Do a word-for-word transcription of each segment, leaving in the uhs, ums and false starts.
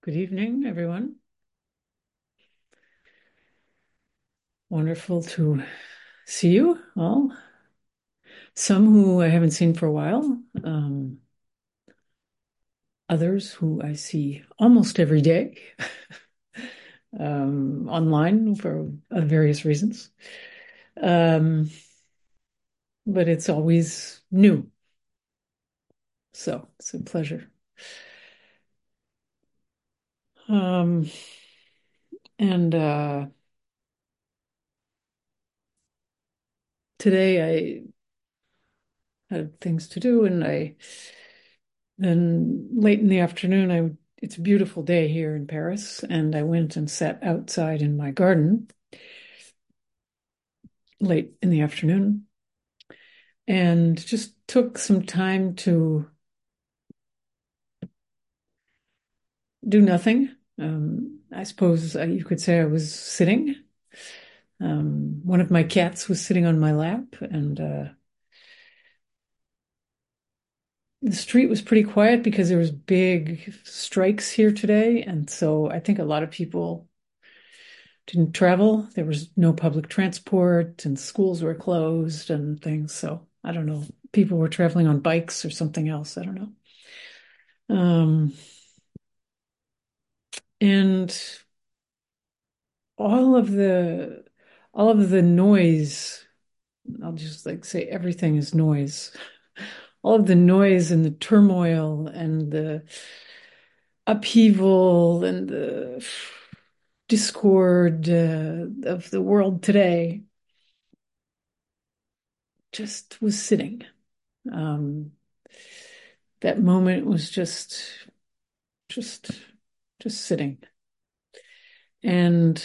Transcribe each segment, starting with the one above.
Good evening, everyone. Wonderful to see you all. Some who I haven't seen for a while, um, others who I see almost every day um, online for uh, various reasons. Um, but it's always new. So it's a pleasure. Um, and uh, today I had things to do, and I then late in the afternoon, I it's a beautiful day here in Paris, and I went and sat outside in my garden late in the afternoon and just took some time to do nothing. Um, I suppose uh, you could say I was sitting. Um, one of my cats was sitting on my lap, and uh, the street was pretty quiet because there was big strikes here today, and so I think a lot of people didn't travel. There was no public transport, and schools were closed and things. So I don't know. People were traveling on bikes or something else. I don't know. Um, and all of the all of the noise, I'll just like say everything is noise. All of the noise and the turmoil and the upheaval and the discord uh, of the world today just was sitting. Um, that moment was just, just, just sitting. And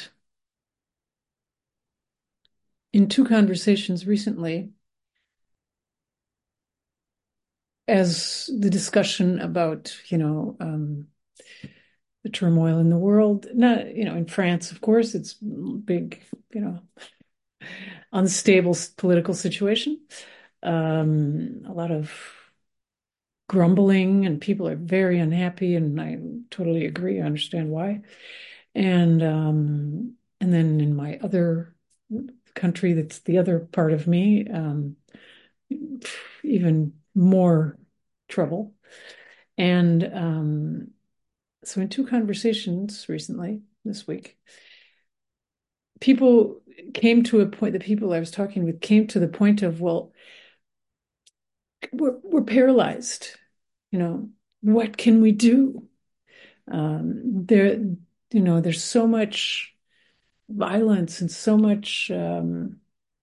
in two conversations recently, as the discussion about, you know, um, the turmoil in the world, not, you know, in France, of course, it's big, you know, unstable political situation. Um, a lot of grumbling, and people are very unhappy, and I totally agree. I understand why. And um, and then in my other country, that's the other part of me, um, even more trouble. And um, so in two conversations recently this week, people came to a point, the people I was talking with came to the point of, well, we're we're paralyzed. You know, what can we do? Um, there, you know, there's so much violence and so much um,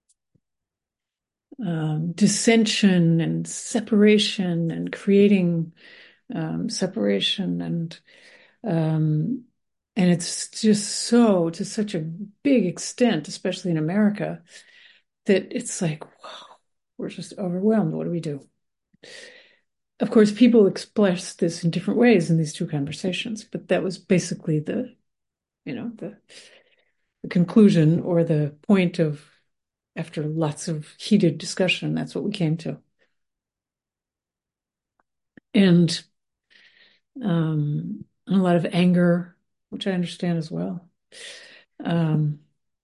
um, dissension and separation and creating um, separation and um, and it's just so to such a big extent, especially in America, that it's like, wow, we're just overwhelmed. What do we do? Of course, people express this in different ways in these two conversations, but that was basically the, you know, the, the conclusion or the point of, after lots of heated discussion, that's what we came to. And um, a lot of anger, which I understand as well. Um,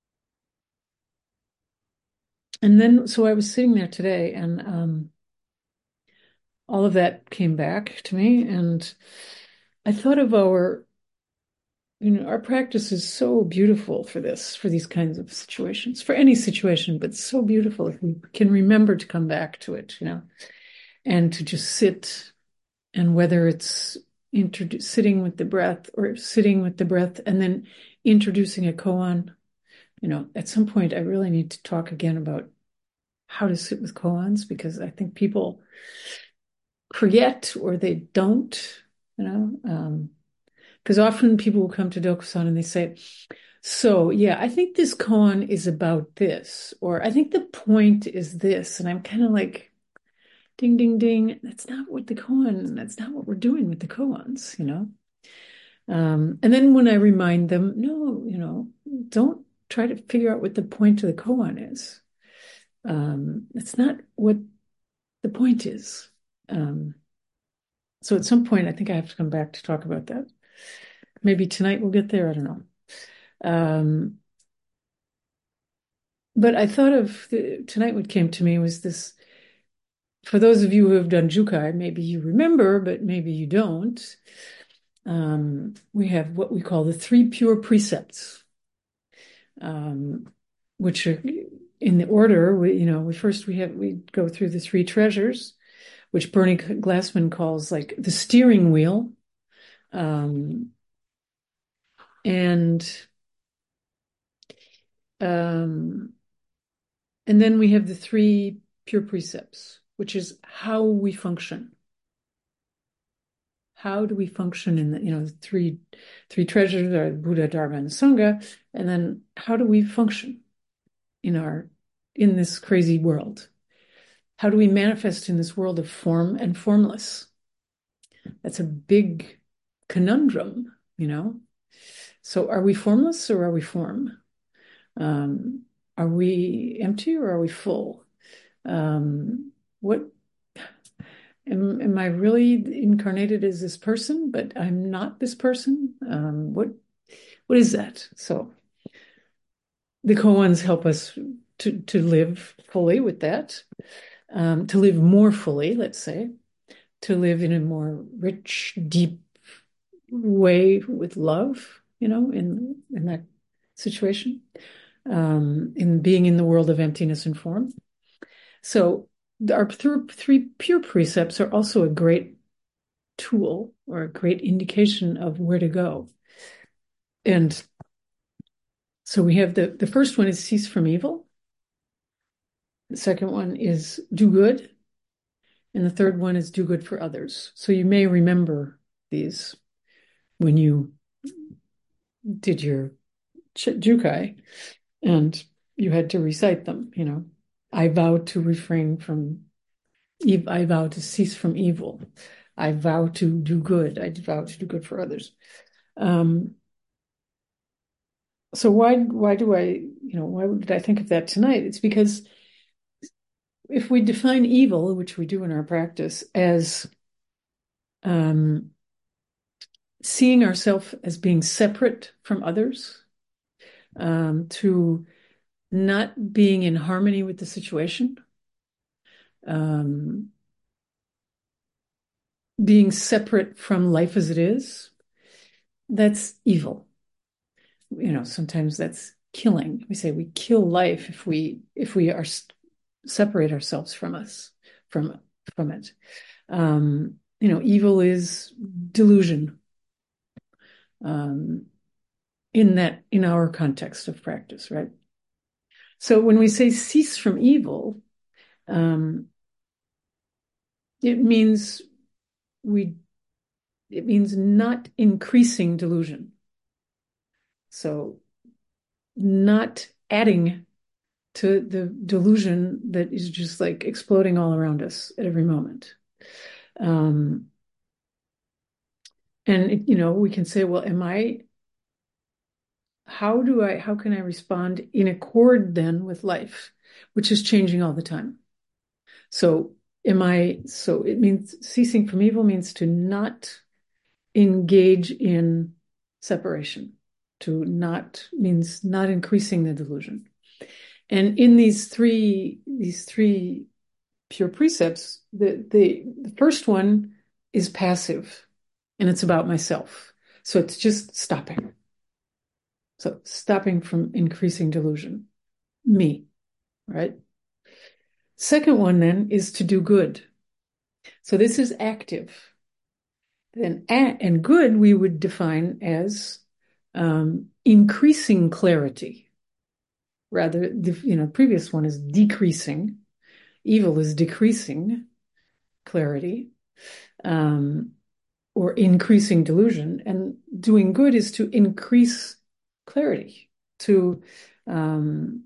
and then, so I was sitting there today, and um, all of that came back to me, and I thought of our, you know, our practice is so beautiful for this, for these kinds of situations, for any situation, but so beautiful if we can remember to come back to it, you know, and to just sit, and whether it's introdu- sitting with the breath or sitting with the breath and then introducing a koan. You know, at some point, I really need to talk again about how to sit with koans, because I think people forget or they don't, you know, um, because often people will come to Dokusan and they say, so yeah, I think this koan is about this, or I think the point is this. And I'm kind of like, ding, ding, ding. That's not what the koan, that's not what we're doing with the koans, you know? Um, and then when I remind them, no, you know, don't try to figure out what the point of the koan is. Um, it's not what the point is. Um, so at some point, I think I have to come back to talk about that. maybe tonight we'll get there. I don't know. Um, but I thought of the, tonight what came to me was this, for those of you who have done Jukai, maybe you remember, but maybe you don't. Um, we have what we call the three pure precepts, um, which are in the order. We, you know, we first we have we go through the three treasures, which Bernie Glassman calls like the steering wheel, um, and um, and then we have the three pure precepts, which is how we function. How do we function in the, you know, three three treasures are Buddha, Dharma, and Sangha, and then how do we function in our in this crazy world? How do we manifest in this world of form and formless? That's a big conundrum, you know. So are we formless or are we form? Um, are we empty or are we full? Um, what am, am I really incarnated as this person, but I'm not this person? Um, what what is that? So the koans help us to to live fully with that, um, to live more fully, let's say, to live in a more rich, deep way with love, you know, in in that situation, um, in being in the world of emptiness and form. So our th- three pure precepts are also a great tool or a great indication of where to go. And so we have the, the first one is cease from evil. The second one is do good. And the third one is do good for others. So you may remember these when you did your Jukai and you had to recite them, you know. I vow to refrain from, I vow to cease from evil. I vow to do good. I vow to do good for others. Um, so why, why do I, you know, why did I think of that tonight? It's because if we define evil, which we do in our practice, as um, seeing ourselves as being separate from others, um, to not being in harmony with the situation, um, being separate from life as it is, that's evil. You know, sometimes that's killing. We say we kill life if we if we are separate ourselves from us from from it. Um, you know, evil is delusion. Um, in that in our context of practice, right? So when we say cease from evil, um, it means we it means not increasing delusion. So not adding to the delusion that is just like exploding all around us at every moment. Um, and, you know, we can say, well, am I, how do I, how can I respond in accord then with life, which is changing all the time? So am I, so it means ceasing from evil means to not engage in separation, to not, means not increasing the delusion. And in these three, these three pure precepts, the, the, the first one is passive and it's about myself. So it's just stopping. So stopping from increasing delusion, me, right? Second one then is to do good. So this is active. Then and good we would define as um, increasing clarity. Rather, the you know previous one is decreasing. Evil is decreasing clarity, um, or increasing delusion, and doing good is to increase clarity, to um,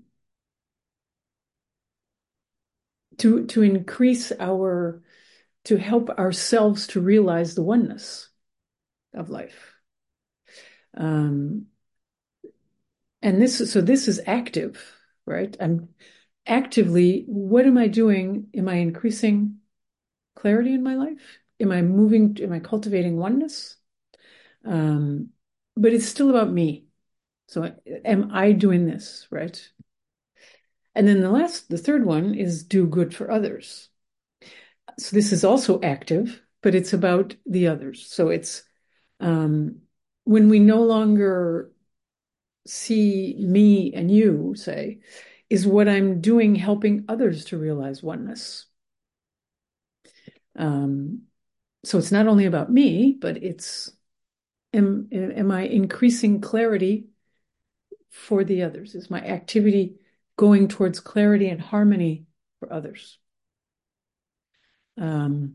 to to increase our, to help ourselves to realize the oneness of life. Um, and this, so this is active, right? I'm actively, what am I doing? Am I increasing clarity in my life? Am I moving? Am I cultivating oneness? Um, but it's still about me. So am I doing this, right? And then the last, the third one is do good for others. So this is also active, but it's about the others. So it's um, when we no longer see me and you, say, is what I'm doing helping others to realize oneness. Um, so it's not only about me, but it's am, am I increasing clarity for the others? Is my activity going towards clarity and harmony for others? Um,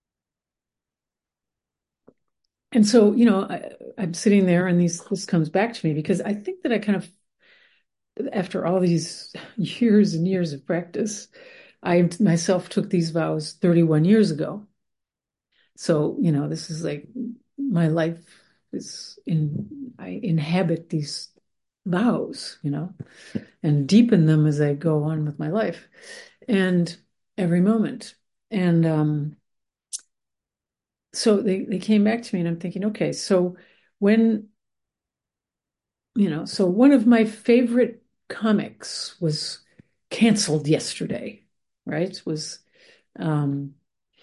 and so, you know, I, I'm sitting there and these this comes back to me because I think that I kind of, after all these years and years of practice, I myself took these vows thirty-one years ago. So, you know, this is like my life is in, I inhabit these vows, you know, and deepen them as I go on with my life and every moment. And um, so they, they came back to me and I'm thinking, okay, so when, you know, so one of my favorite comics was canceled yesterday, right? Was um,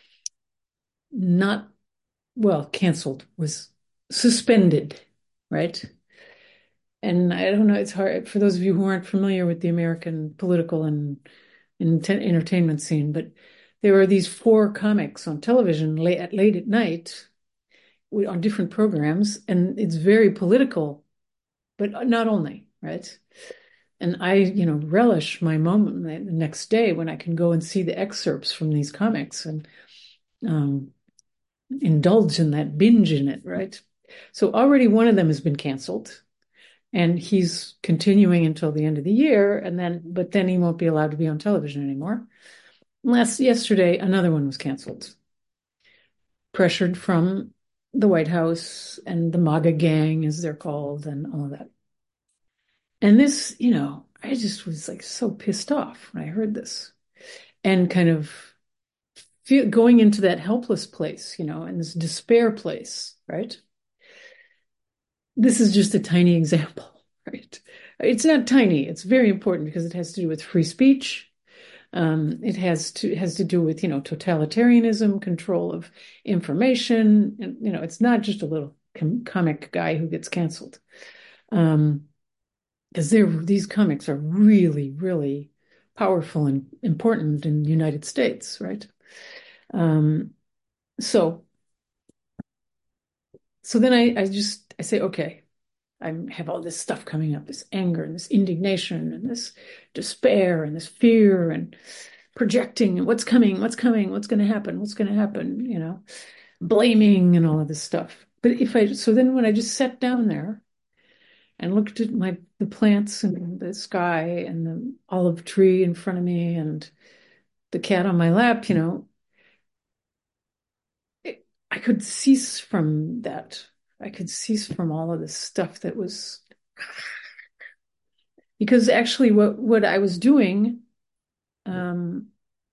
not, well, canceled, was suspended, right? And I don't know, it's hard for those of you who aren't familiar with the American political and, and entertainment scene, but there are these four comics on television late at late at night on different programs, and it's very political, but not only, right? And I, you know, relish my moment the next day when I can go and see the excerpts from these comics and um, indulge in that, binge in it, right? So already one of them has been canceled and he's continuing until the end of the year. And then, but then he won't be allowed to be on television anymore. Last yesterday, another one was canceled, pressured from the White House and the MAGA gang, as they're called, and all of that. And this, you know, I just was like so pissed off when I heard this and kind of feel, going into that helpless place, you know, and this despair place, right? This is just a tiny example, right? It's not tiny, it's very important because it has to do with free speech. Um, it has to has to do with, you know, totalitarianism, control of information. And, you know, it's not just a little com comic guy who gets canceled. Um, because they're these comics are really, really powerful and important in the United States, right? Um, so, so then I, I just I say, okay, I have all this stuff coming up, this anger and this indignation and this despair and this fear and projecting what's coming, what's coming, what's going to happen, what's going to happen, you know, blaming and all of this stuff. But if I, so then when I just sat down there and looked at my the plants and the sky and the olive tree in front of me and the cat on my lap, you know, it, I could cease from that. I could cease from all of this stuff that was because actually what what I was doing um,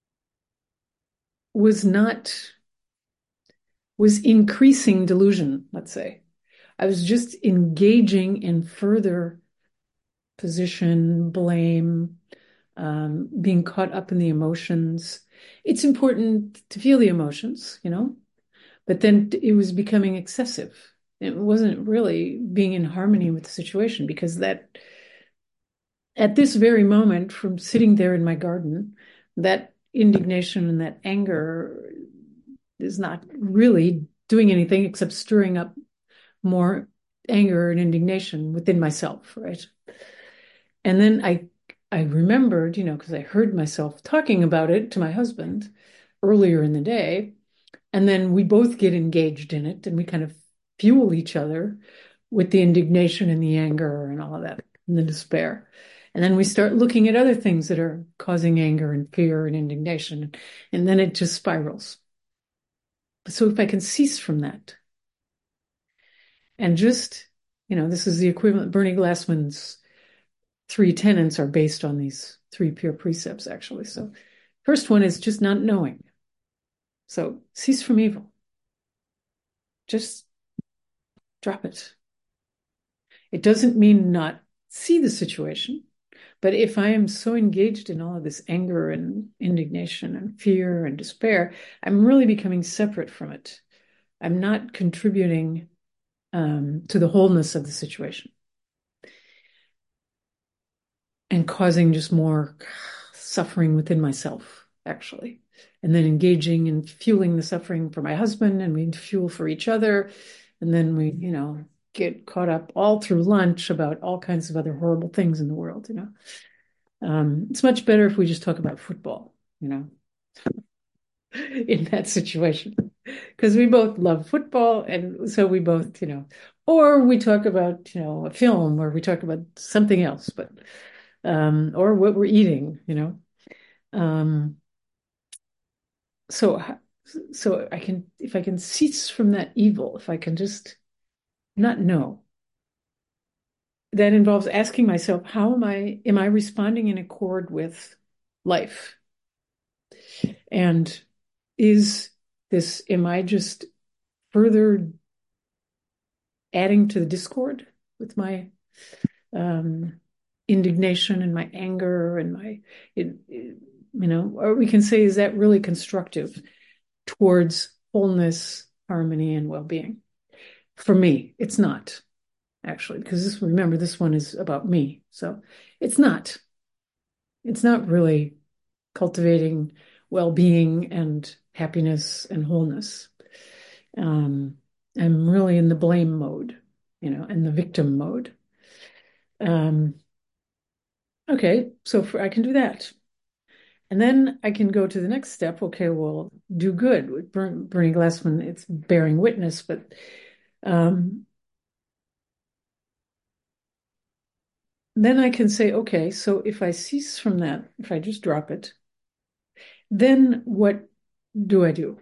was not was increasing delusion, let's say. I was just engaging in further position, blame, um, being caught up in the emotions. It's important to feel the emotions, you know, but then it was becoming excessive. It wasn't really being in harmony with the situation because that, at this very moment, from sitting there in my garden, that indignation and that anger is not really doing anything except stirring up more anger and indignation within myself, right? And then I I remembered, you know, because I heard myself talking about it to my husband earlier in the day, and then we both get engaged in it and we kind of fuel each other with the indignation and the anger and all of that and the despair. And then we start looking at other things that are causing anger and fear and indignation, and then it just spirals. So if I can cease from that and just, you know, this is the equivalent, Bernie Glassman's three tenets are based on these three pure precepts, actually. So first one is just not knowing. So cease from evil. Just drop it. It doesn't mean not see the situation, but if I am so engaged in all of this anger and indignation and fear and despair, I'm really becoming separate from it. I'm not contributing um, to the wholeness of the situation and causing just more suffering within myself, actually. And then engaging and fueling the suffering for my husband, and we fuel for each other. And then we, you know, get caught up all through lunch about all kinds of other horrible things in the world, you know. Um, it's much better if we just talk about football, you know, in that situation, because we both love football. And so we both, you know, or we talk about, you know, a film, or we talk about something else, but, um, or what we're eating, you know. Um, so, so I can, if I can cease from that evil, if I can just not know, that involves asking myself, how am I, am I responding in accord with life? And is this, am I just further adding to the discord with my um, indignation and my anger and my, it, it, you know, or we can say, is that really constructive towards wholeness, harmony, and well-being? For me, it's not actually, because this, remember, this one is about me. So it's not, it's not really cultivating well-being and happiness and wholeness. Um, I'm really in the blame mode, you know, and the victim mode. Um, okay, so for, I can do that. And then I can go to the next step. Okay, well, do good. With Ber- Bernie Glassman, it's bearing witness, but um, then I can say, okay, so if I cease from that, if I just drop it, then what do I do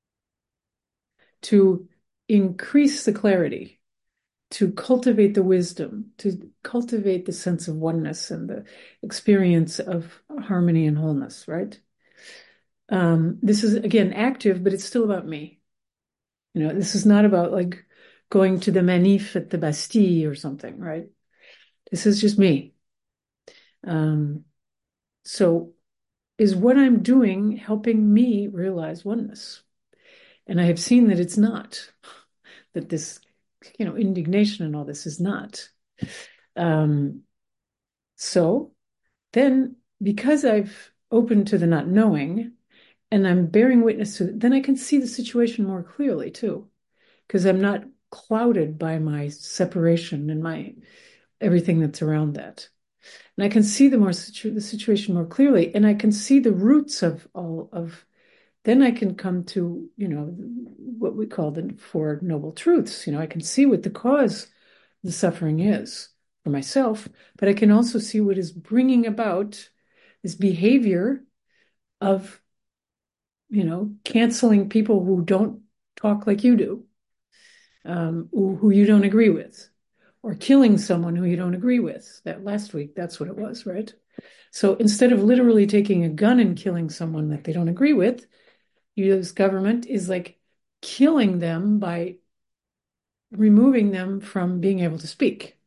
to increase the clarity, to cultivate the wisdom, to cultivate the sense of oneness and the experience of harmony and wholeness, right? Um, this is, again, active, but it's still about me. You know, this is not about like going to the Manif at the Bastille or something, right? This is just me. Um, so is what I'm doing helping me realize oneness? And I have seen that it's not, that this, you know, indignation and all this is not. Um, so then, because I've opened to the not knowing and I'm bearing witness to it, then I can see the situation more clearly too, because I'm not clouded by my separation and my everything that's around that. And I can see the more situ- the situation more clearly, and I can see the roots of all of. Then I can come to, you know, what we call the Four Noble Truths. You know, I can see what the cause of the suffering is for myself, but I can also see what is bringing about this behavior of, you know, canceling people who don't talk like you do, um, who, who you don't agree with, or killing someone who you don't agree with. That last week, that's what it was, right? So instead of literally taking a gun and killing someone that they don't agree with, U S government is like killing them by removing them from being able to speak.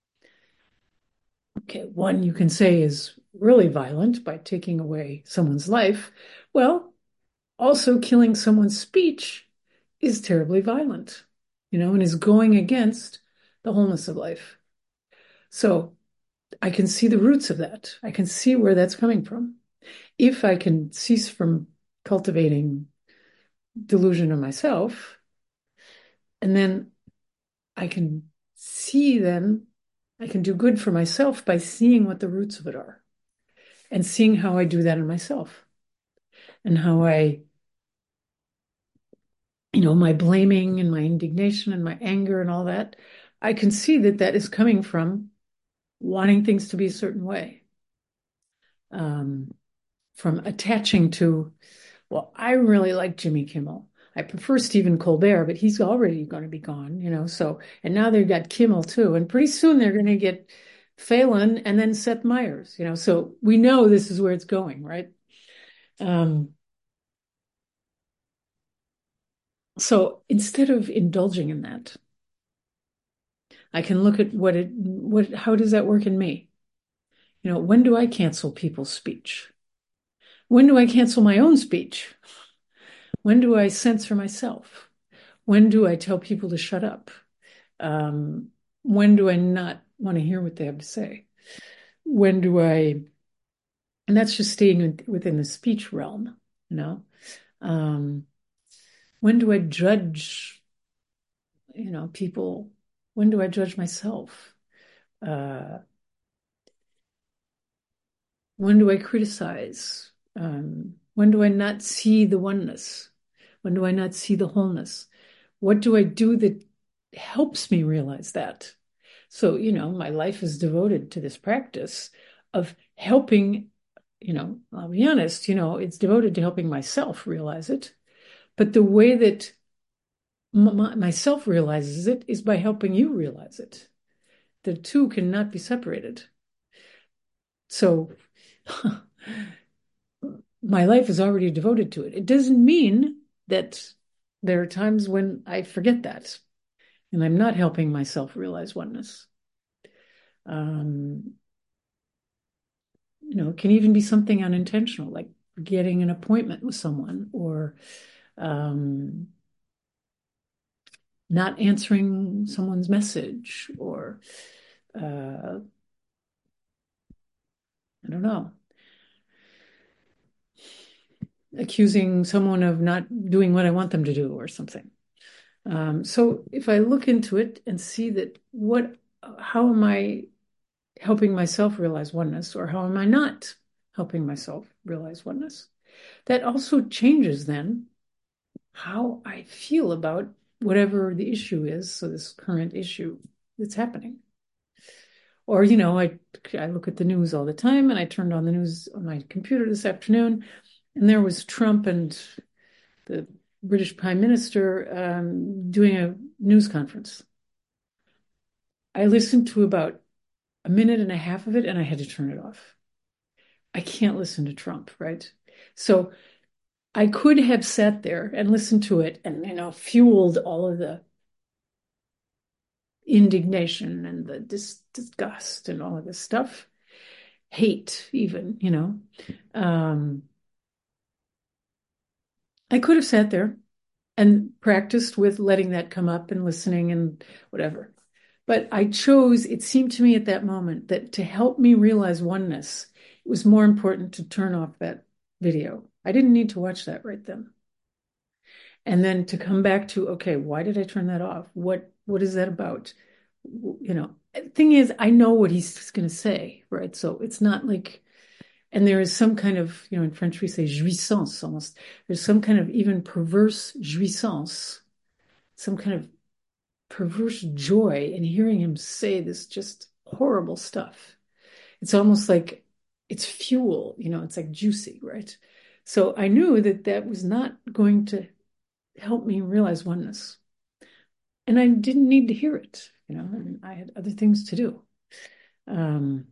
Okay, one you can say is really violent by taking away someone's life. Well, also killing someone's speech is terribly violent, you know, and is going against the wholeness of life. So I can see the roots of that. I can see where that's coming from. If I can cease from cultivating delusion of myself, and then I can see, then I can do good for myself by seeing what the roots of it are and seeing how I do that in myself and how I, you know, my blaming and my indignation and my anger and all that. I can see that that is coming from wanting things to be a certain way, um, from attaching to, well, I really like Jimmy Kimmel. I prefer Stephen Colbert, but he's already going to be gone, you know. So, and now they've got Kimmel too, and pretty soon they're going to get Phelan and then Seth Meyers, you know. So we know this is where it's going, right? Um, so instead of indulging in that, I can look at what it, what, how does that work in me? You know, when do I cancel people's speech? When do I cancel my own speech? When do I censor myself? When do I tell people to shut up? Um, when do I not want to hear what they have to say? When do I, and that's just staying within the speech realm, you know? Um, when do I judge, you know, people? When do I judge myself? Uh, when do I criticize? Um, when do I not see the oneness? When do I not see the wholeness? What do I do that helps me realize that? So, you know, my life is devoted to this practice of helping, you know, I'll be honest, you know, it's devoted to helping myself realize it. But the way that m- myself realizes it is by helping you realize it. The two cannot be separated. So my life is already devoted to it. It doesn't mean that there are times when I forget that and I'm not helping myself realize oneness. Um, you know, it can even be something unintentional, like getting an appointment with someone or um, not answering someone's message or uh, I don't know, accusing someone of not doing what I want them to do or something. Um, so if I look into it and see that what, how am I helping myself realize oneness, or how am I not helping myself realize oneness? That also changes then how I feel about whatever the issue is. So this current issue that's happening. Or, you know, I, I look at the news all the time, and I turned on the news on my computer this afternoon, and there was Trump and the British Prime Minister um, doing a news conference. I listened to about a minute and a half of it, and I had to turn it off. I can't listen to Trump, right? So I could have sat there and listened to it and, you know, fueled all of the indignation and the dis- disgust and all of this stuff, hate even, you know. Um, I could have sat there and practiced with letting that come up and listening and whatever. But I chose, it seemed to me at that moment that to help me realize oneness, it was more important to turn off that video. I didn't need to watch that right then. And then to come back to, okay, why did I turn that off? What what is that about? You know, thing is, I know what he's going to say, right? So it's not like, and there is some kind of, you know, in French we say jouissance almost. There's some kind of even perverse jouissance, some kind of perverse joy in hearing him say this just horrible stuff. It's almost like it's fuel, you know, it's like juicy, right? So I knew that that was not going to help me realize oneness. And I didn't need to hear it, you know, I mean, I had other things to do. Um,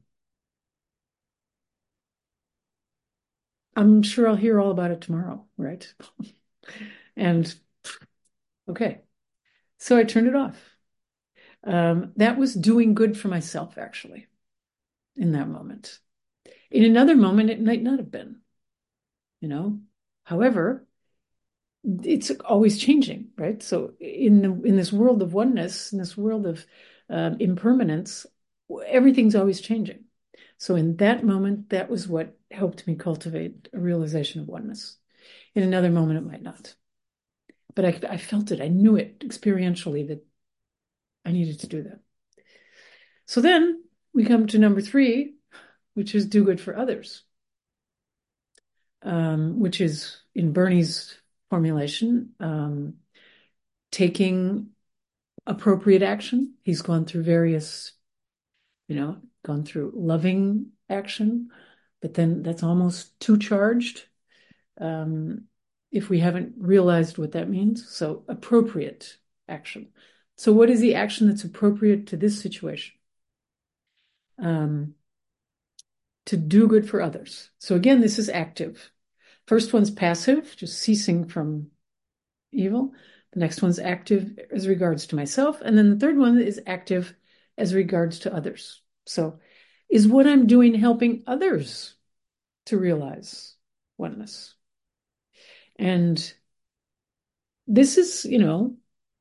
I'm sure I'll hear all about it tomorrow, right? And okay, so I turned it off. Um, that was doing good for myself, actually, in that moment. In another moment, it might not have been, you know. However, it's always changing, right? So in the, in this world of oneness, in this world of um, impermanence, everything's always changing. So in that moment, that was what helped me cultivate a realization of oneness. In another moment, it might not. But I, I felt it. I knew it experientially that I needed to do that. So then we come to number three, which is do good for others, um, which is in Bernie's formulation, um, taking appropriate action. He's gone through various, you know, gone through loving action, but then that's almost too charged um, if we haven't realized what that means. So appropriate action. So what is the action that's appropriate to this situation? Um, to do good for others. So again, this is active. First one's passive, just ceasing from evil. The next one's active as regards to myself. And then the third one is active as regards to others. So is what I'm doing helping others to realize oneness? And this is, you know,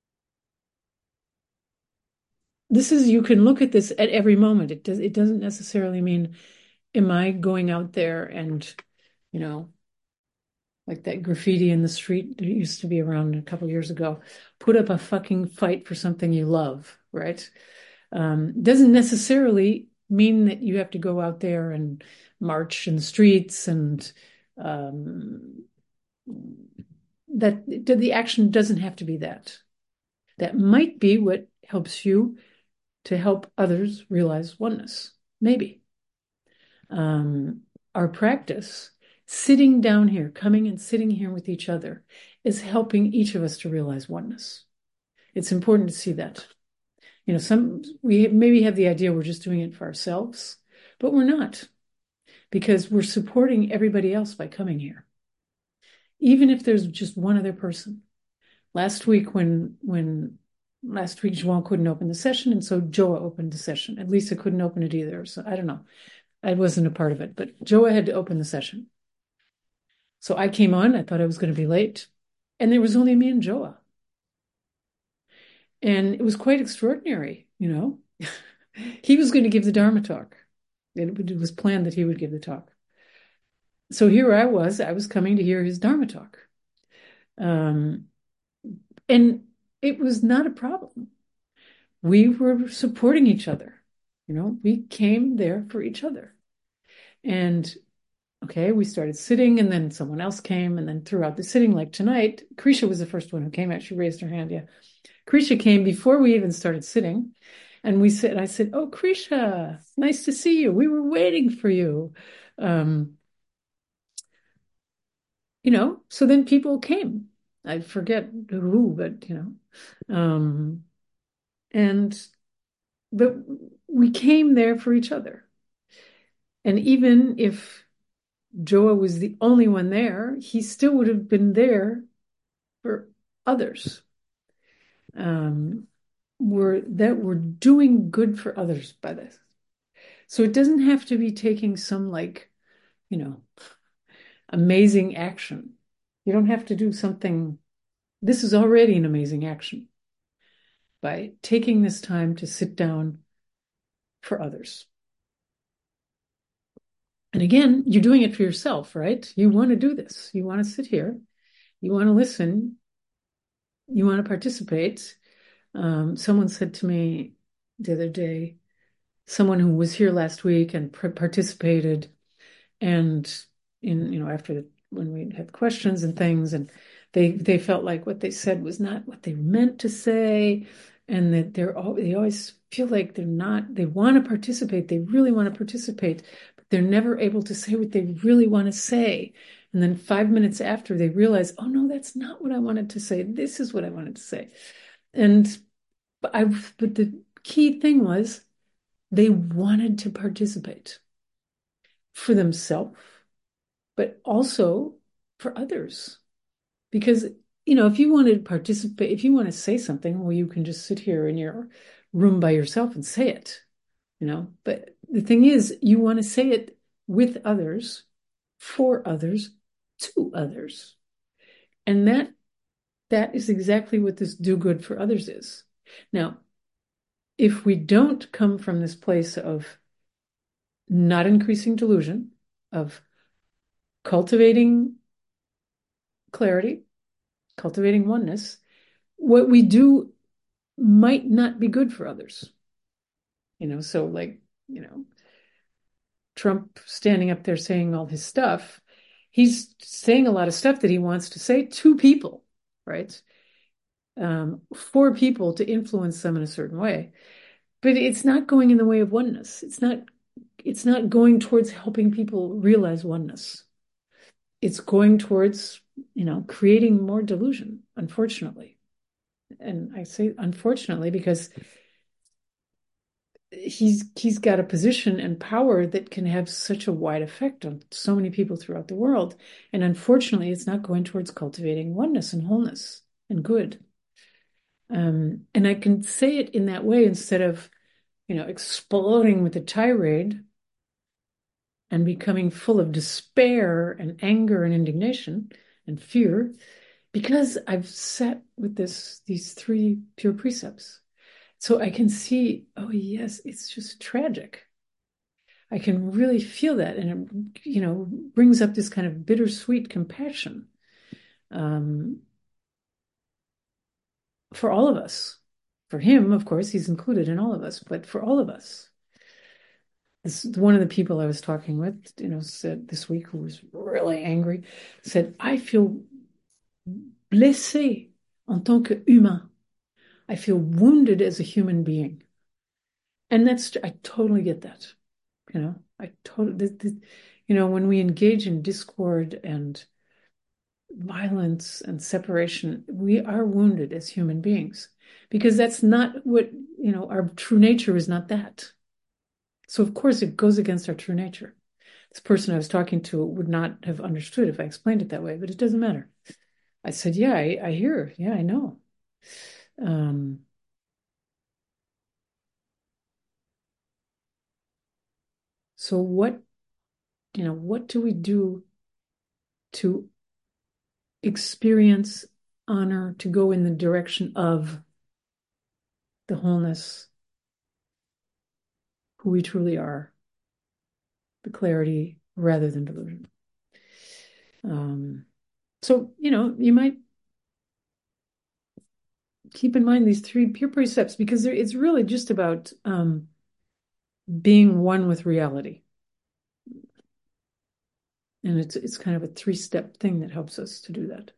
this is, you can look at this at every moment. It does, it doesn't necessarily mean, am I going out there and, you know, like that graffiti in the street that used to be around a couple years ago, put up a fucking fight for something you love, right? Um, doesn't necessarily mean that you have to go out there and march in the streets, and um, that the action doesn't have to be that. That might be what helps you to help others realize oneness. Maybe. Um, our practice, sitting down here, coming and sitting here with each other, is helping each of us to realize oneness. It's important to see that. You know, some we maybe have the idea we're just doing it for ourselves, but we're not, because we're supporting everybody else by coming here. Even if there's just one other person. Last week when when last week João couldn't open the session, and so Joa opened the session. And Lisa couldn't open it either. So I don't know. I wasn't a part of it, but Joa had to open the session. So I came on, I thought I was going to be late, and there was only me and Joa. And it was quite extraordinary, you know. He was going to give the Dharma talk. It was planned that he would give the talk. So here I was, I was coming to hear his Dharma talk. Um, and it was not a problem. We were supporting each other. You know, we came there for each other. And okay, we started sitting, and then someone else came, and then throughout the sitting, like tonight, Krisha was the first one who came out. She raised her hand, yeah. Krisha came before we even started sitting, and we said, I said, "Oh, Krisha, nice to see you. We were waiting for you." Um, you know, so then people came. I forget who, but you know, um, and but we came there for each other. And even if Joa was the only one there, he still would have been there for others. Um, we're that we're doing good for others by this. So it doesn't have to be taking some, like, you know, amazing action. You don't have to do something. This is already an amazing action by taking this time to sit down for others. And again, you're doing it for yourself, right? You want to do this. You want to sit here. You want to listen. You want to participate. Um, someone said to me the other day, someone who was here last week and participated, and in, you know, after the, when we had questions and things, and they they felt like what they said was not what they meant to say, and that they're all, they always feel like they're not, they want to participate, they really want to participate, but they're never able to say what they really want to say. And then five minutes after, they realize, oh no, that's not what I wanted to say. This is what I wanted to say. And but I but the key thing was they wanted to participate for themselves, but also for others. Because, you know, if you want to participate, if you want to say something, well, you can just sit here in your room by yourself and say it, you know. But the thing is, you want to say it with others, for others, to others. And that that is exactly what this do good for others is. Now, if we don't come from this place of not increasing delusion, of cultivating clarity, cultivating oneness, what we do might not be good for others. You know, so like, you know, Trump standing up there saying all his stuff, he's saying a lot of stuff that he wants to say to people, right? Um, for people to influence them in a certain way. But it's not going in the way of oneness. It's not, it's not going towards helping people realize oneness. It's going towards, you know, creating more delusion, unfortunately. And I say unfortunately because he's he's got a position and power that can have such a wide effect on so many people throughout the world. And unfortunately, it's not going towards cultivating oneness and wholeness and good. Um, and I can say it in that way instead of you know, exploding with a tirade and becoming full of despair and anger and indignation and fear because I've sat with this these three pure precepts. So I can see, oh yes, it's just tragic. I can really feel that, and it, you know, brings up this kind of bittersweet compassion um, for all of us. For him, of course, he's included in all of us, but for all of us. This, one of the people I was talking with, you know, said this week, who was really angry, said, I feel blessé en tant qu'humain. I feel wounded as a human being. And that's, I totally get that. You know, I totally, you know, when we engage in discord and violence and separation, we are wounded as human beings because that's not what, you know, our true nature is not that. So, of course, it goes against our true nature. This person I was talking to would not have understood if I explained it that way, but it doesn't matter. I said, yeah, I, I hear. Yeah, I know. Um, so what, you know, what do we do to experience honor, to go in the direction of the wholeness, who we truly are, the clarity rather than delusion? Um, so, you know, you might keep in mind these three pure precepts because it's really just about um, being one with reality. And it's it's kind of a three-step thing that helps us to do that.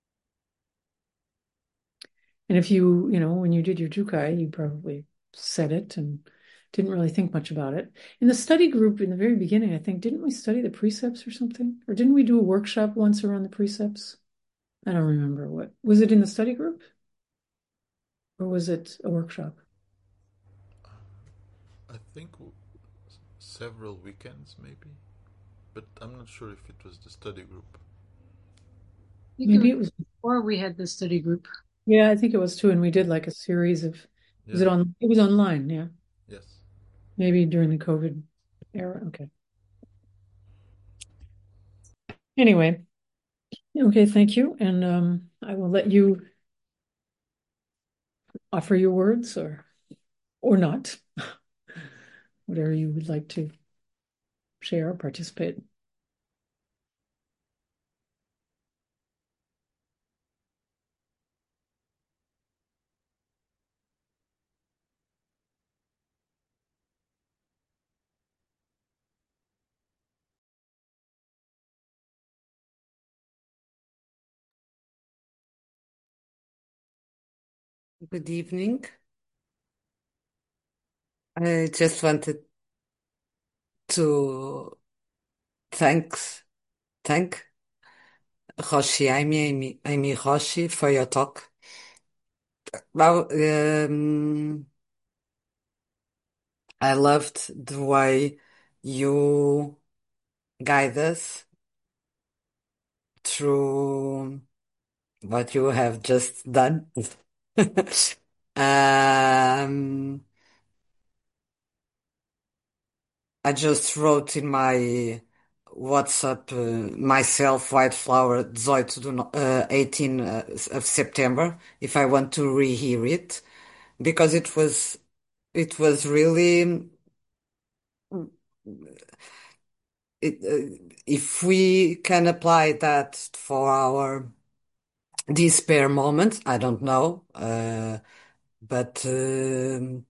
And if you, you know, when you did your Jukai, you probably said it and didn't really think much about it. In the study group in the very beginning, I think, didn't we study the precepts or something? Or didn't we do a workshop once around the precepts? I don't remember what. Was it in the study group? Or was it a workshop? I think w- several weekends, maybe, but I'm not sure if it was the study group. I think it Maybe was it was before we had the study group. Yeah, I think it was too. And we did like a series of, was Yeah, it on, it was online, yeah. yes. Maybe during the COVID era. Okay. Anyway, okay, thank you. And um, I will let you offer your words or or not, whatever you would like to share or participate. Good evening. I just wanted to thanks thank Roshi, Amy, Amy, Amy Roshi for your talk. Well, um, I loved the way you guide us through what you have just done. Um, I just wrote in my WhatsApp uh, myself White Flower eighteen do no- uh, eighteen uh, of September if I want to rehear it because it was it was really it, uh, if we can apply that for our despair moments, I don't know, uh, but um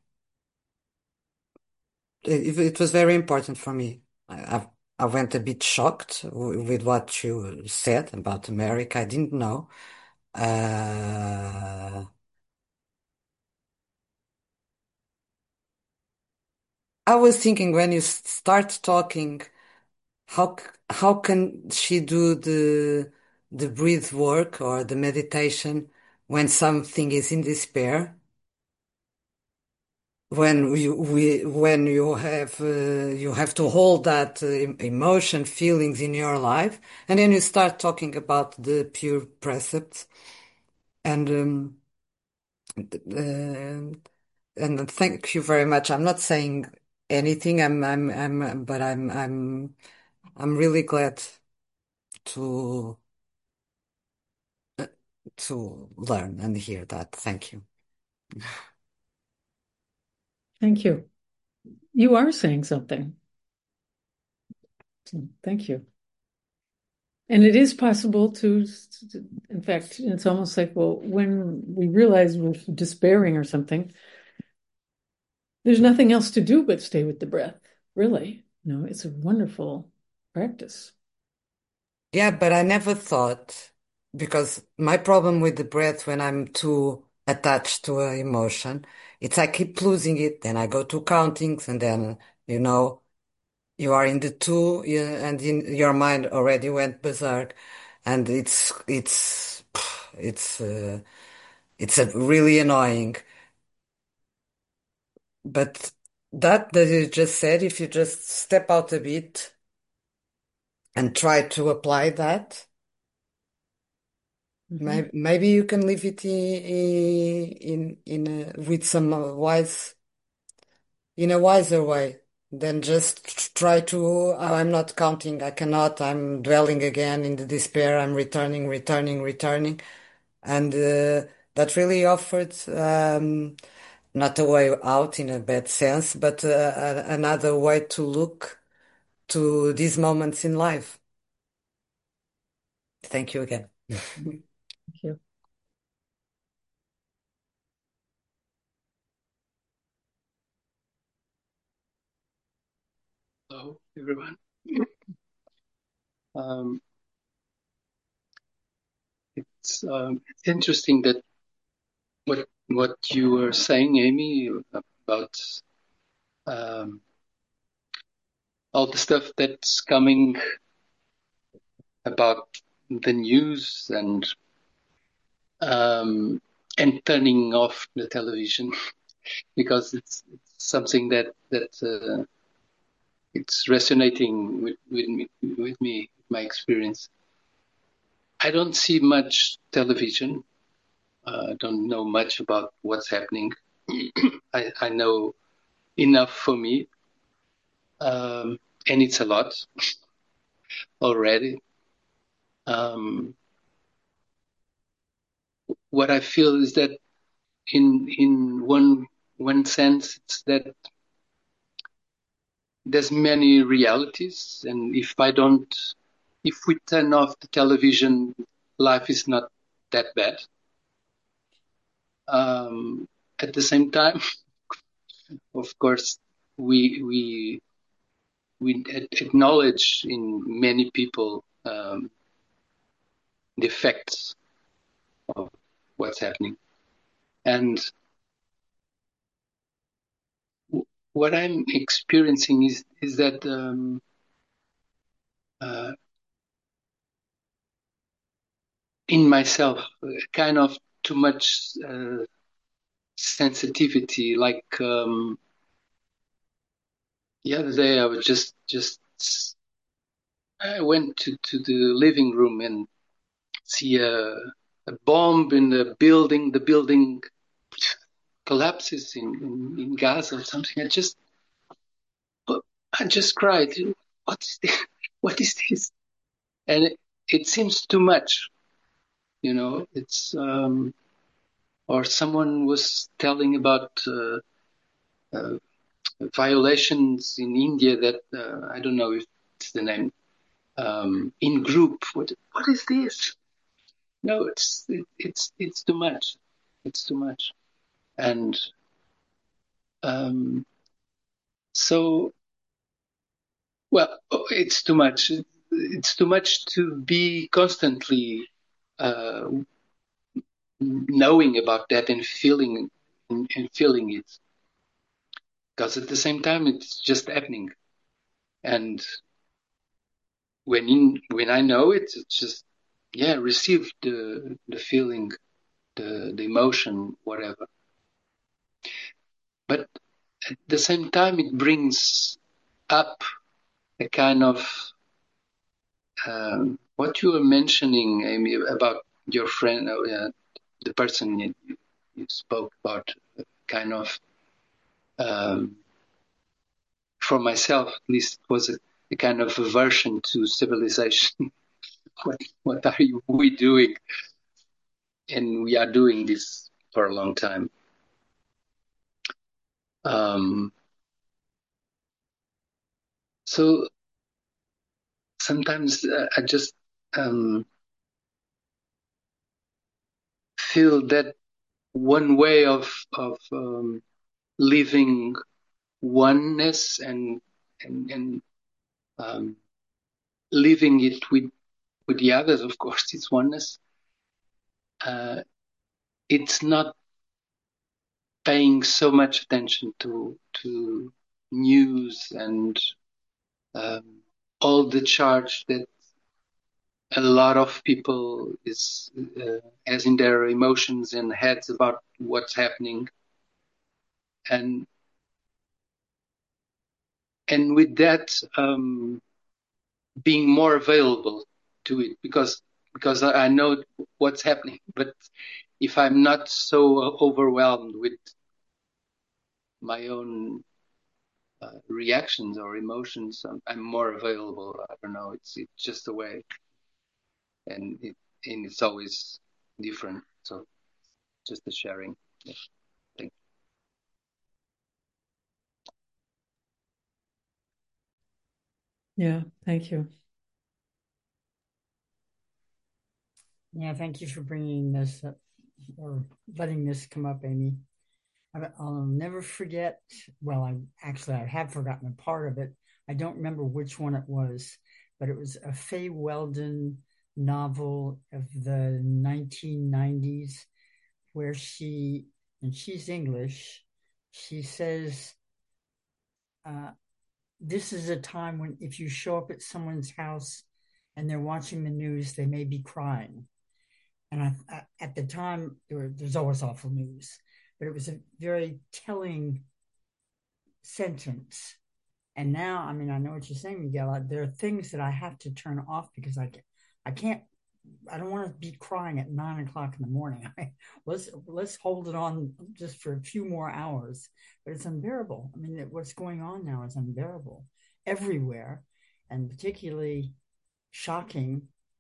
it, it was very important for me. I, I I went a bit shocked w- with what you said about America. I didn't know. Uh, I was thinking when you s- start talking, how c- how can she do the the breath work or the meditation when something is in despair? When you we when you have uh, you have to hold that uh, em- emotion feelings in your life, and then you start talking about the pure precepts and um, uh, and thank you very much. I'm not saying anything. I'm, I'm, I'm, but I'm, I'm, I'm really glad to to learn and hear that. Thank you. Thank you. You are saying something. So thank you. And it is possible to, in fact, it's almost like, well, when we realize we're despairing or something, there's nothing else to do but stay with the breath, really. No, it's a wonderful practice. Yeah, but I never thought, because my problem with the breath when I'm too attached to an emotion, it's I keep losing it, then I go to countings, and then, you know, you are in the two, yeah, and in your mind already went berserk, and it's it's it's uh, it's a really annoying. But that that you just said, if you just step out a bit and try to apply that, Mm-hmm. maybe, maybe you can leave it in in in a, with some uh, wise in a wiser way than just try to. Oh, I'm not counting. I cannot. I'm dwelling again in the despair. I'm returning, returning, returning, and uh, that really offered um, not a way out in a bad sense, but uh, a- another way to look to these moments in life. Thank you again. Thank you. Hello, everyone. Um, it's um, it's interesting that what what you were saying, Amy, about um, all the stuff that's coming about the news and um, and turning off the television because it's, it's something that that uh, it's resonating with with me, with me, my experience. I don't see much television. Uh, I don't know much about what's happening. I, I know enough for me, um, and it's a lot already. Um, what I feel is that in in one one sense, it's that there's many realities, and if I don't, if we turn off the television, life is not that bad. Um, at the same time, of course, we we we acknowledge in many people um, the effects of what's happening. And w- what I'm experiencing is is that um, uh, in myself, uh, kind of too much uh, sensitivity. Like um, the other day, I was just just I went to, to the living room and see a, a bomb in the building. The building collapses in, in, in Gaza or something. I just I just cried. What is this? What is this? And it, it seems too much, you know. It's um, or someone was telling about uh, uh, violations in India that uh, I don't know if it's the name um, in group. What what is this? No, it's it, it's it's too much. It's too much, and um, so well, it's too much. It's too much to be constantly uh, knowing about that and feeling and, and feeling it, because at the same time it's just happening. And when in when I know it, it's just yeah, receive the the feeling, the the emotion, whatever. But at the same time, it brings up a kind of um, what you were mentioning, Amy, about your friend, uh, the person you, you spoke about, uh, kind of Um, for myself, at least, it was a, a kind of aversion to civilization. what what are you, we doing? And we are doing this for a long time. Um, so sometimes uh, I just um, feel that one way of of um, living oneness and and and um, living it with with the others, of course, it's oneness. Uh, it's not paying so much attention to to news and um, all the charge that a lot of people is uh, has in their emotions and heads about what's happening, and and with that um, being more available to it, because because I know what's happening, but if I'm not so overwhelmed with my own uh, reactions or emotions, I'm, I'm more available. I don't know. It's it's just a way, and it and it's always different. So just the sharing. Yeah. Thank you. Yeah, thank you. Yeah, thank you for bringing this up, or letting this come up, Amy. I'll never forget. Well, I actually I have forgotten a part of it. I don't remember which one it was, but it was a Fay Weldon novel of the nineteen nineties, where she, and she's English, she says, uh, this is a time when if you show up at someone's house and they're watching the news, they may be crying. And I, I, at the time, there were, there's always awful news, but it was a very telling sentence. And now, I mean, I know what you're saying, Miguel. There are things that I have to turn off because I, I can't, I don't want to be crying at nine o'clock in the morning. I, let's let's hold it on just for a few more hours. But it's unbearable. I mean, what's going on now is unbearable everywhere, and particularly shocking.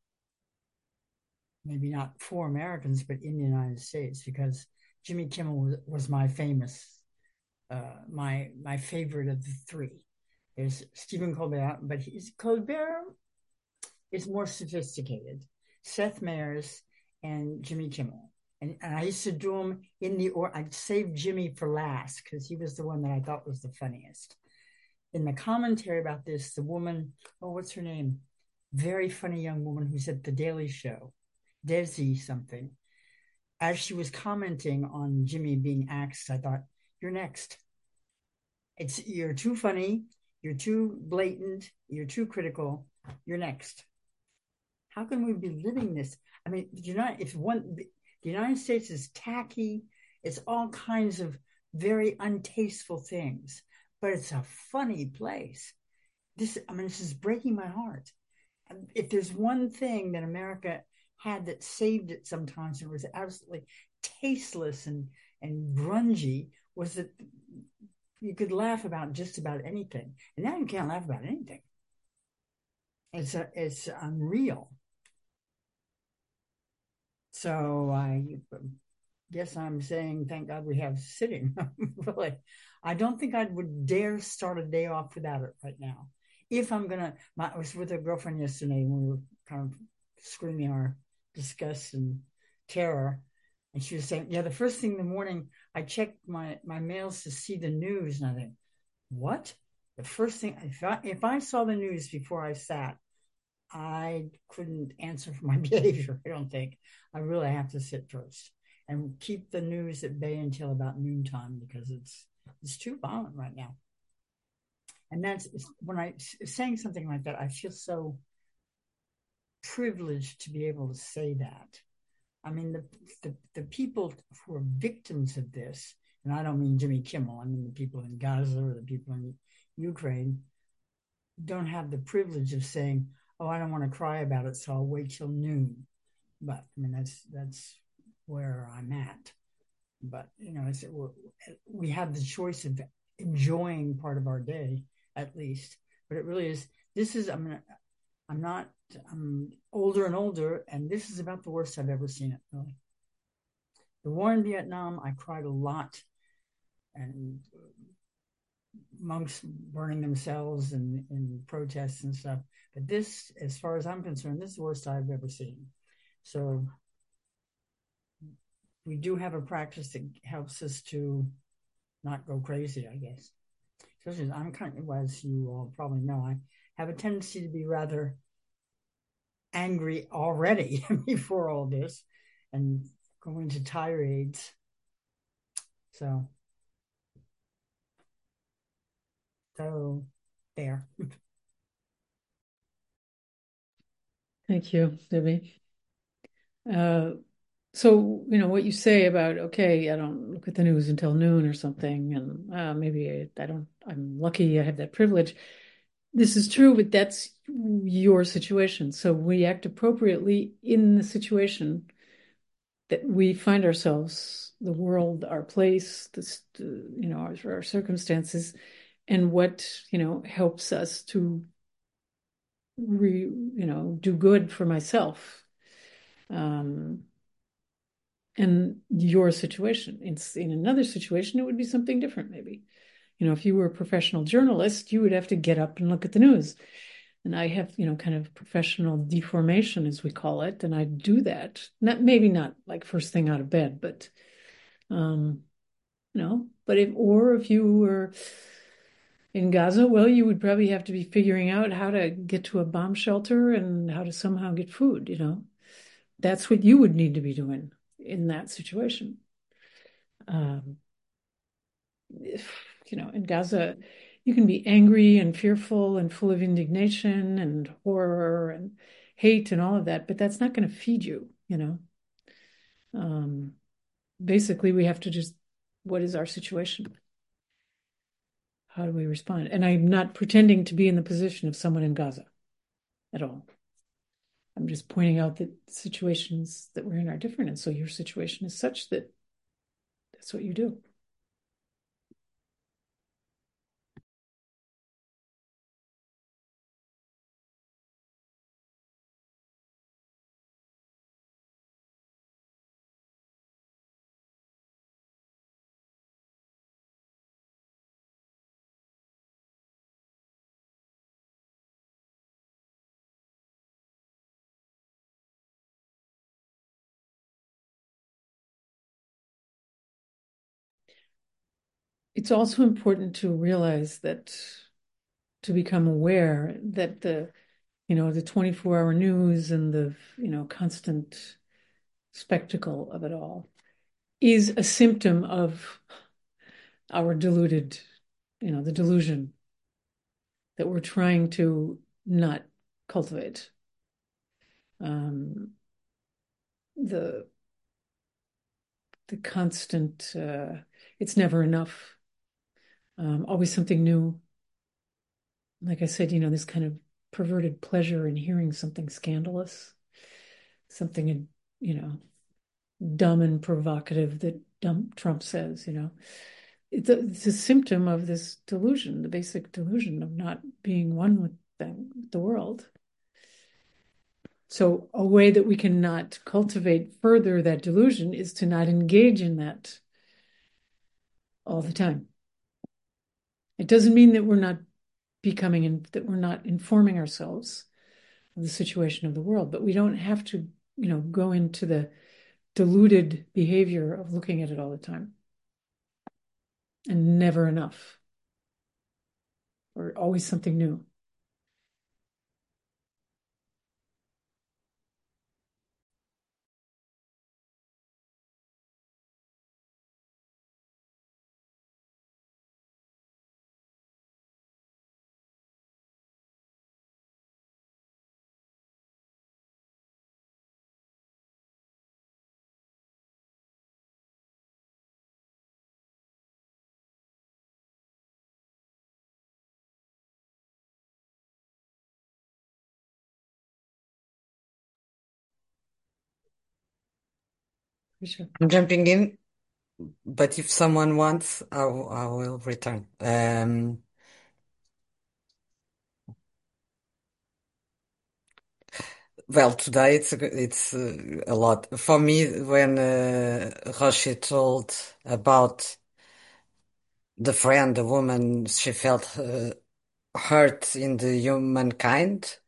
Maybe not for Americans, but in the United States, because Jimmy Kimmel was, was my famous, uh, my my favorite of the three. There's Stephen Colbert, but he's, Colbert is more sophisticated. Seth Meyers and Jimmy Kimmel. And, and I used to do them in the, or I'd save Jimmy for last because he was the one that I thought was the funniest. In the commentary about this, the woman, oh, what's her name? Very funny young woman who's at The Daily Show, Desi something. As she was commenting on Jimmy being axed, I thought, you're next. It's, you're too funny. You're too blatant. You're too critical. You're next. How can we be living this? I mean, you know, if one, the United States is tacky, it's all kinds of very untasteful things, but it's a funny place. This, I mean, this is breaking my heart. If there's one thing that America had that saved it sometimes, it was absolutely tasteless and, and grungy, was that you could laugh about just about anything. And now you can't laugh about anything. It's a, it's unreal. So I guess I'm saying, thank God we have sitting. Really, I don't think I would dare start a day off without it right now. If I'm gonna, my, I was with a girlfriend yesterday and we were kind of screaming our disgust and terror, and she was saying, "Yeah, the first thing in the morning, I checked my my mails to see the news, and I think, what? The first thing, if I, if I saw the news before I sat, I couldn't answer for my behavior. I don't think. I really have to sit first and keep the news at bay until about noontime because it's it's too violent right now." And that's when I saying something like that, I feel so privileged to be able to say that. I mean, the the, the people who are victims of this, and I don't mean Jimmy Kimmel, I mean the people in Gaza or the people in Ukraine, don't have the privilege of saying, "Oh, I don't want to cry about it, so I'll wait till noon." But I mean, that's that's where I'm at. But you know, it's, we have the choice of enjoying part of our day at least. But it really is. This is. I'm gonna. I'm not. I'm older and older, and this is about the worst I've ever seen it. Really, the war in Vietnam. I cried a lot, and monks burning themselves in, in protests and stuff. But this, as far as I'm concerned, this is the worst I've ever seen. So we do have a practice that helps us to not go crazy, I guess. Especially, I'm kind of, as you all probably know, I have a tendency to be rather angry already before all this and going to tirades. So, so there. Thank you, Debbie. Uh, so, you know, what you say about, okay, I don't look at the news until noon or something, and uh, maybe I, I don't, I'm lucky I have that privilege. This is true, but that's your situation. So we act appropriately in the situation that we find ourselves, the world, our place, this, you know, our, our circumstances, and what, you know, helps us to re, you know, do good for myself. Um, and your situation. In, in another situation, it would be something different, maybe. You know, if you were a professional journalist, you would have to get up and look at the news. And I have, you know, kind of professional deformation, as we call it, and I do that. Not maybe not like first thing out of bed, but um, you know, but if or if you were in Gaza, well, you would probably have to be figuring out how to get to a bomb shelter and how to somehow get food, you know. That's what you would need to be doing in that situation. Um, if, you know, in Gaza, you can be angry and fearful and full of indignation and horror and hate and all of that, but that's not going to feed you, you know. Um, basically, we have to just, what is our situation? How do we respond? And I'm not pretending to be in the position of someone in Gaza at all. I'm just pointing out that situations that we're in are different. And so your situation is such that that's what you do. It's also important to realize that, to become aware that the, you know, the twenty-four hour news and the, you know, constant spectacle of it all is a symptom of our deluded, you know, the delusion that we're trying to not cultivate. Um, the the constant, uh, it's never enough. Um, always something new. Like I said, you know, this kind of perverted pleasure in hearing something scandalous, something, you know, dumb and provocative that dumb Trump says, you know. It's a, it's a symptom of this delusion, the basic delusion of not being one with the, the world. So a way that we cannot cultivate further that delusion is to not engage in that all the time. It doesn't mean that we're not becoming in, that we're not informing ourselves of the situation of the world, but we don't have to, you know, go into the deluded behavior of looking at it all the time and never enough or always something new. For sure. I'm jumping in. but if someone wants, I, w- I will return. Um, well, today it's a, it's uh, a lot for me when uh, Roshi told about the friend, the woman she felt uh, hurt in the humankind.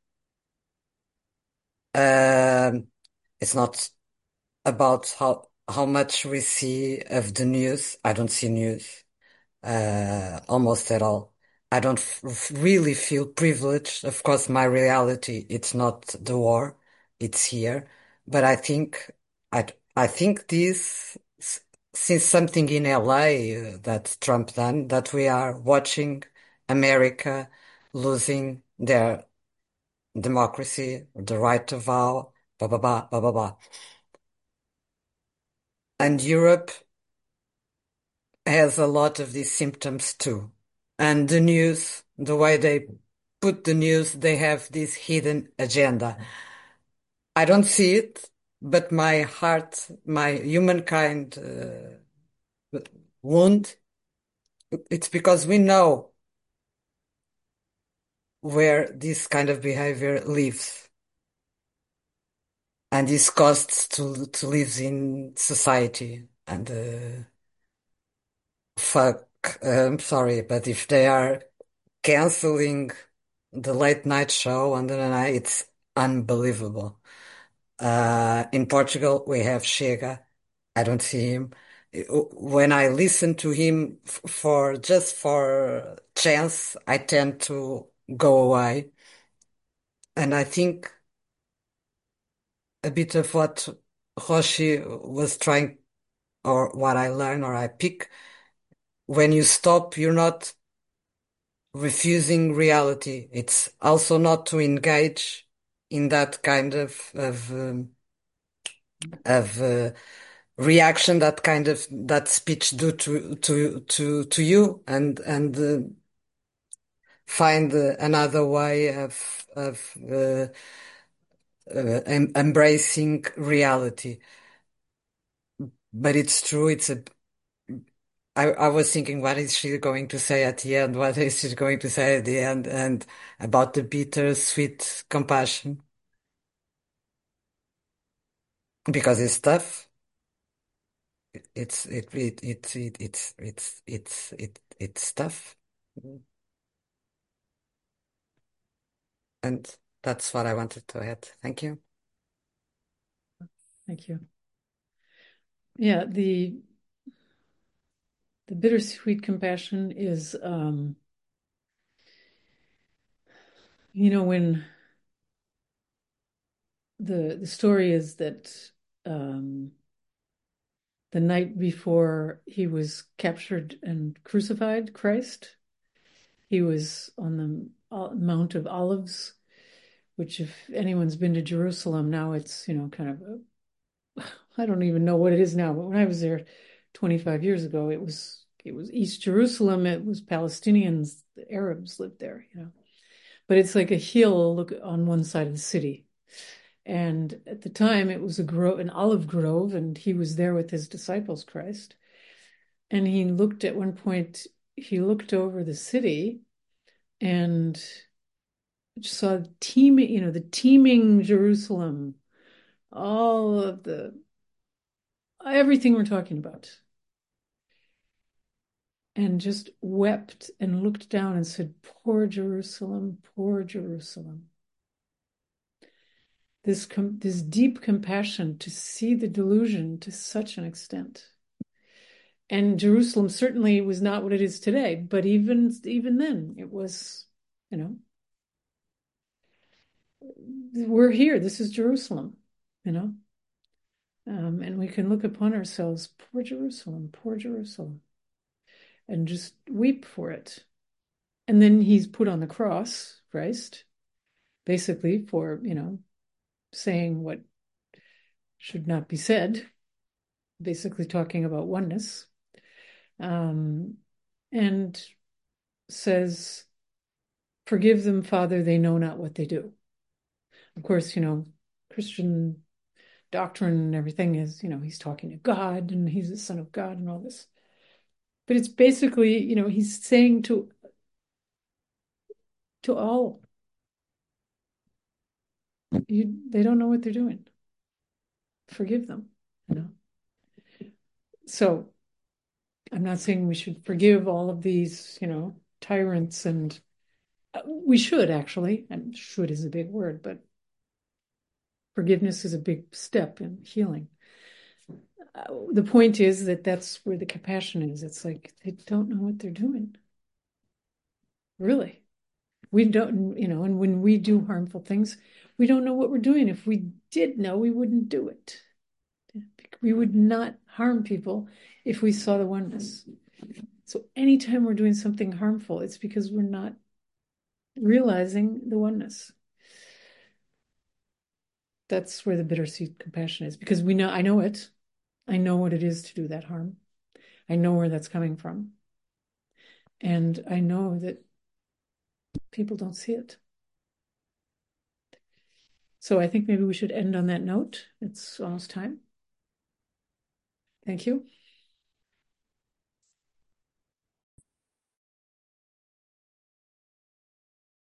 Um, it's not about how how much we see of the news. I don't see news uh, almost at all. I don't f really feel privileged. Of course, my reality, it's not the war, it's here. But I think I I think this s- since something in L A uh, that Trump done, that we are watching America losing their democracy, the right to vote, blah blah blah blah blah blah. And Europe has a lot of these symptoms too. And the news, the way they put the news, they have this hidden agenda. I don't see it, but my heart, my humankind uh, wound, it's because we know where this kind of behavior lives. And this costs to to live in society. And uh, fuck, uh, I'm sorry, but if they are canceling the late night show on the night, it's unbelievable. Uh, in Portugal, we have Chega. I don't see him. When I listen to him f- for just for chance, I tend to go away. And I think a bit of what Roshi was trying, or what I learn, or I pick, when you stop, you're not refusing reality. It's also not to engage in that kind of of um, of uh, reaction, that kind of that speech do to to to to you, and and uh, find uh, another way of of uh, uh, em embracing reality. But it's true. It's a. I, I was thinking, what is she going to say at the end? What is she going to say at the end? And about the bitter, sweet compassion. Because it's tough. It's it it it, it it's it's it's it it's tough, and that's what I wanted to add. Thank you. Thank you. Yeah, the the bittersweet compassion is, um, you know, when the the story is that um, the night before he was captured and crucified, Christ, he was on the Mount of Olives, which, if anyone's been to Jerusalem now, it's, you know, kind of a, I don't even know what it is now, but when I was there twenty-five years ago, it was it was East Jerusalem. It was Palestinians, the Arabs lived there, you know. But it's like a hill look on one side of the city. And at the time, it was a grove, an olive grove, and he was there with his disciples, Christ. And he looked at one point, he looked over the city and saw teeming, you know, the teeming Jerusalem, all of the everything we're talking about, and just wept and looked down and said, "Poor Jerusalem, poor Jerusalem." This com- this deep compassion to see the delusion to such an extent. And Jerusalem certainly was not what it is today, but even even then, it was, you know, we're here. This is Jerusalem, you know, um, and we can look upon ourselves, poor Jerusalem, poor Jerusalem, and just weep for it. And then he's put on the cross, Christ, basically for, you know, saying what should not be said, basically talking about oneness, um, and says, "Forgive them, Father, they know not what they do." Of course, you know, Christian doctrine and everything is, you know, he's talking to God and he's the son of God and all this. But it's basically, you know, he's saying to to all, you they don't know what they're doing. Forgive them, you know. So I'm not saying we should forgive all of these, you know, tyrants, and uh, we should actually, and should is a big word, but forgiveness is a big step in healing. Uh, the point is that that's where the compassion is. It's like they don't know what they're doing. Really. We don't, you know, and when we do harmful things, we don't know what we're doing. If we did know, we wouldn't do it. We would not harm people if we saw the oneness. So anytime we're doing something harmful, it's because we're not realizing the oneness. That's where the bittersweet compassion is, because we know, I know it. I know what it is to do that harm. I know where that's coming from. And I know that people don't see it. So I think maybe we should end on that note. It's almost time. Thank you.